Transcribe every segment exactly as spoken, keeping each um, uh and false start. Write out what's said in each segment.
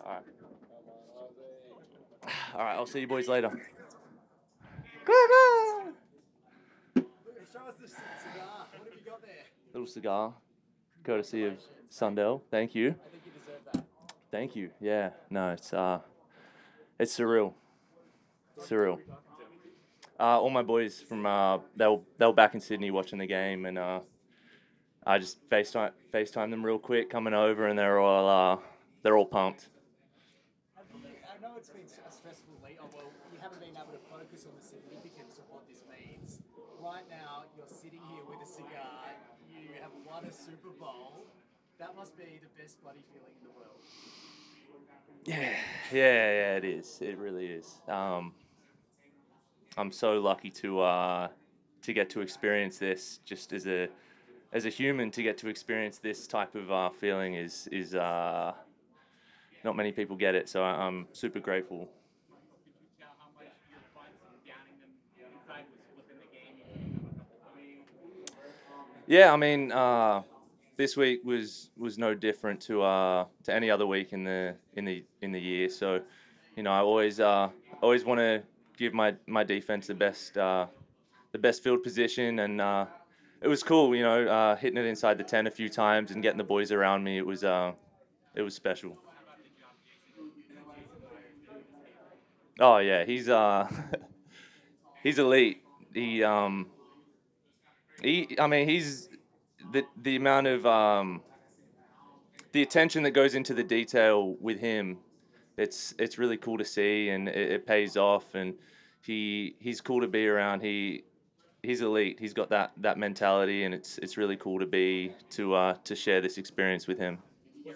All right. All right. I'll see you boys later. Show us the cigar. What have you got there? Little cigar, courtesy of Sundell. Thank you. I think you deserve that. Thank you. Yeah. No, it's uh, it's surreal. Surreal. Uh, all my boys from uh, they were they were back in Sydney watching the game, and uh, I just FaceTime FaceTime them real quick coming over, and they're all uh, they're all pumped. Have you, I know it's been a stressful week. Oh, well, you haven't been able to focus on the significance of what this means. Right now, you're sitting here with a cigar. You have won a Super Bowl. That must be the best bloody feeling in the world. Yeah, yeah, yeah. It is. It really is. Um, I'm so lucky to uh, to get to experience this just as a as a human. To get to experience this type of uh, feeling is is uh, not many people get it. So I- I'm super grateful. Yeah, I mean, uh, this week was was no different to uh, to any other week in the in the in the year. So, you know, I always uh, always want to give my, my defense the best uh, the best field position, and uh, it was cool. You know, uh, hitting it inside the ten a few times and getting the boys around me. It was uh, it was special. Oh yeah, he's uh, he's elite. He um, he. I mean, he's the the amount of um, the attention that goes into the detail with him. It's it's really cool to see, and it, it pays off. And he he's cool to be around. He he's elite. He's got that, that mentality, and it's it's really cool to be to uh, to share this experience with him.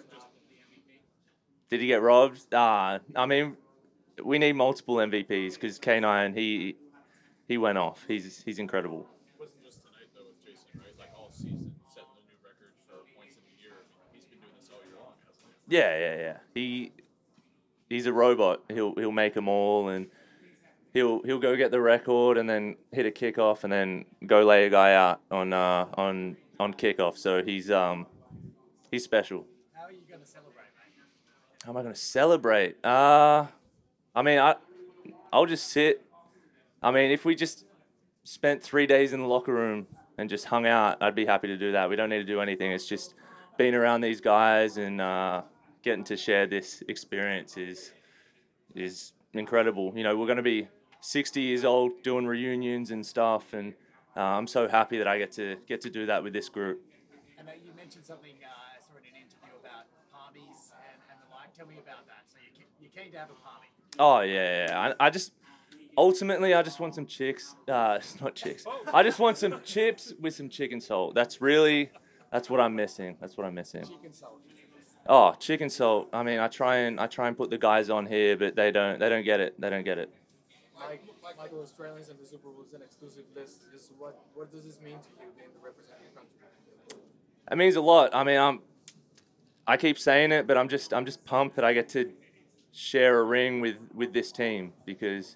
Did he get robbed? Ah, I mean, we need multiple M V Ps because K nine he he went off. He's he's incredible. It wasn't just tonight though with Jason, right? Like all season, setting a new record for points in a year. I mean, he's been doing this all year long, hasn't he? Yeah, yeah, yeah. He he's a robot. He'll he'll make them all, and he'll he'll go get the record and then hit a kickoff and then go lay a guy out on uh, on on kickoff. So he's um he's special. How are you going to celebrate, mate? How am I going to celebrate? Uh, I mean, I I'll just sit. I mean, if we just spent three days in the locker room and just hung out, I'd be happy to do that. We don't need to do anything. It's just being around these guys and uh, getting to share this experience is is incredible. You know, we're going to be sixty years old doing reunions and stuff, and uh, I'm so happy that I get to get to do that with this group. And uh, you mentioned something uh, I saw in an interview about parties and, and the like. Tell me about that. So you you're keen to have a party. Oh yeah, yeah. I, I just ultimately I just want some chicks. Uh, it's not chicks. I just want some chips with some chicken salt. That's really that's what I'm missing. That's what I'm missing. Chicken salt. Oh, chicken salt. I mean, I try and I try and put the guys on here, but they don't they don't get it. They don't get it. Like, like the Australians and the Super Bowl is an exclusive list. Is what what does this mean to you, being the representing your country? It means a lot. I mean, I'm I keep saying it, but I'm just I'm just pumped that I get to share a ring with, with this team because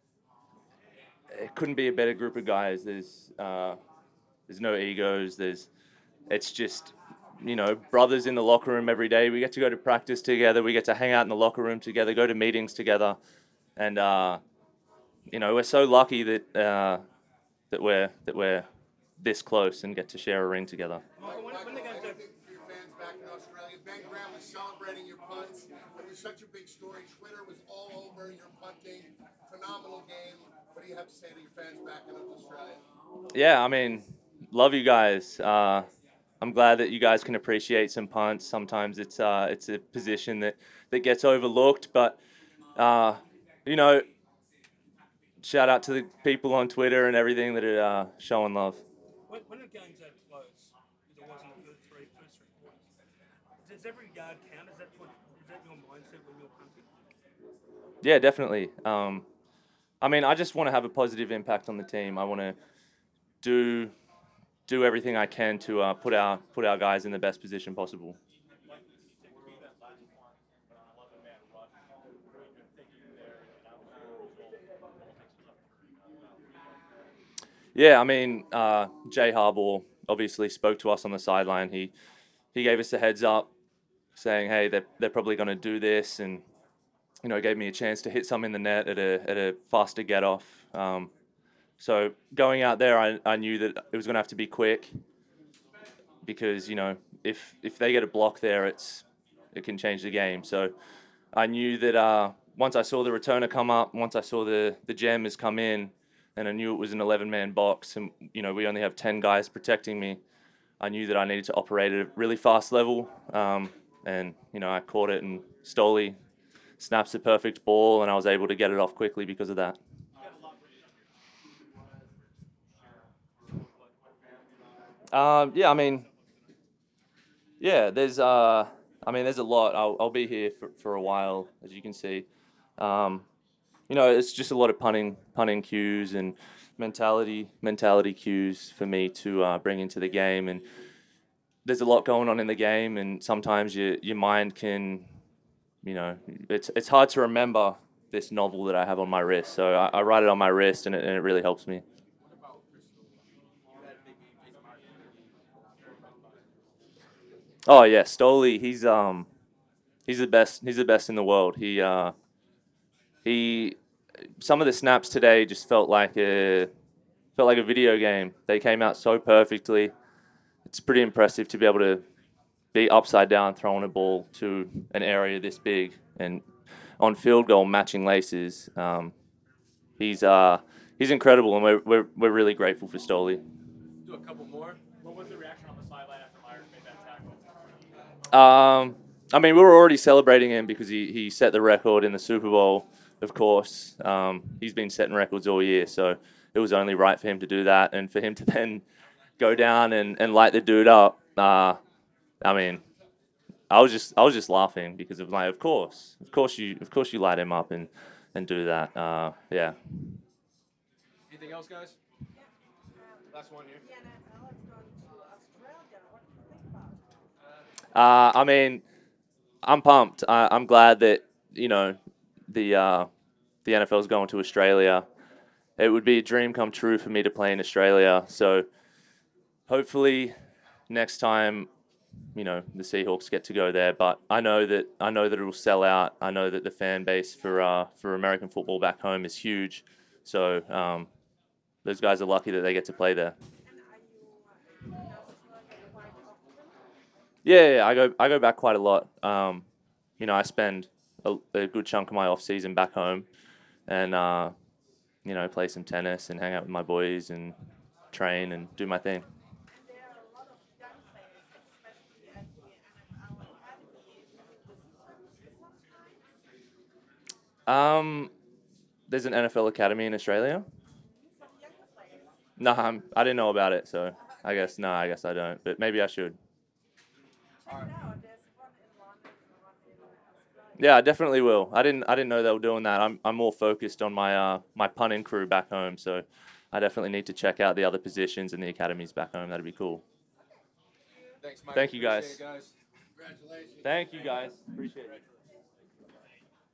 it couldn't be a better group of guys. There's uh, there's no egos. There's it's just you know brothers in the locker room every day. We get to go to practice together. We get to hang out in the locker room together. Go to meetings together, and uh, you know we're so lucky that uh, that we're that we're this close and get to share a ring together. Michael, anything for your fans back in Australia? Ben Graham was celebrating your punts. It was such a big story. Twitter was all over your punting. Phenomenal game. What do you have to say to your fans back in Australia? Yeah, I mean, love you guys. Uh, I'm glad that you guys can appreciate some punts. Sometimes it's uh, it's a position that, that gets overlooked, but uh, you know, shout out to the people on Twitter and everything that are uh, showing love. When, when the game's that close, as it was in the first three, first three quarters, does every yard count? Is that what, is that your mindset when you're punting? Yeah, definitely. Um, I mean, I just want to have a positive impact on the team. I want to do do everything I can to uh, put our put our guys in the best position possible. Yeah, I mean, uh, Jay Harbaugh obviously spoke to us on the sideline. He he gave us a heads up saying, hey, they're, they're probably going to do this, and, you know, gave me a chance to hit some in the net at a, at a faster get-off. Um, so going out there, I, I knew that it was going to have to be quick because, you know, if if they get a block there, it's it can change the game. So I knew that uh, once I saw the returner come up, once I saw the, the jammers come in, and I knew it was an eleven-man box, and, you know, we only have ten guys protecting me, I knew that I needed to operate at a really fast level. Um, and, you know, I caught it, and Stoli snaps the perfect ball, and I was able to get it off quickly because of that. Um, yeah, I mean, yeah, there's, uh, I mean, there's a lot. I'll, I'll be here for, for a while, as you can see. Um, you know, it's just a lot of punting, punting cues and mentality, mentality cues for me to uh, bring into the game. And there's a lot going on in the game, and sometimes your your mind can, you know, it's it's hard to remember this novel that I have on my wrist. So I, I write it on my wrist, and it, and it really helps me. Oh yeah, Stoli. He's um, he's the best. He's the best in the world. He uh, he. Some of the snaps today just felt like a felt like a video game. They came out so perfectly. It's pretty impressive to be able to be upside down throwing a ball to an area this big and on field goal matching laces. Um, he's uh he's incredible, and we're we're we're really grateful for Stoli. Do a couple more. What was the reaction on the sideline after Myers made that tackle? Um, I mean, we were already celebrating him because he, he set the record in the Super Bowl, of course. Um, he's been setting records all year, so it was only right for him to do that. And for him to then go down and, and light the dude up, uh, I mean, I was just I was just laughing because of like, of course, of course you of course you light him up and, and do that. Uh, yeah. Anything else, guys? Last one here. Uh, I mean, I'm pumped. I, I'm glad that, you know, the uh, the N F L is going to Australia. It would be a dream come true for me to play in Australia. So hopefully next time, you know, the Seahawks get to go there. But I know that I know that it will sell out. I know that the fan base for uh, for American football back home is huge. So um, those guys are lucky that they get to play there. Yeah, yeah, I go I go back quite a lot. Um, you know, I spend a, a good chunk of my off season back home, and uh, you know, play some tennis and hang out with my boys and train and do my thing. Um, there's an N F L academy in Australia. No, I'm, I didn't know about it, so I guess no, I guess I don't. But maybe I should. Yeah, I definitely will. I didn't I didn't know they were doing that. I'm I'm more focused on my uh my punting crew back home, so I definitely need to check out the other positions and the academies back home. That'd be cool. Thanks, Mike. Thank you, guys. Appreciate it, guys. Congratulations. Thank you guys. Appreciate it.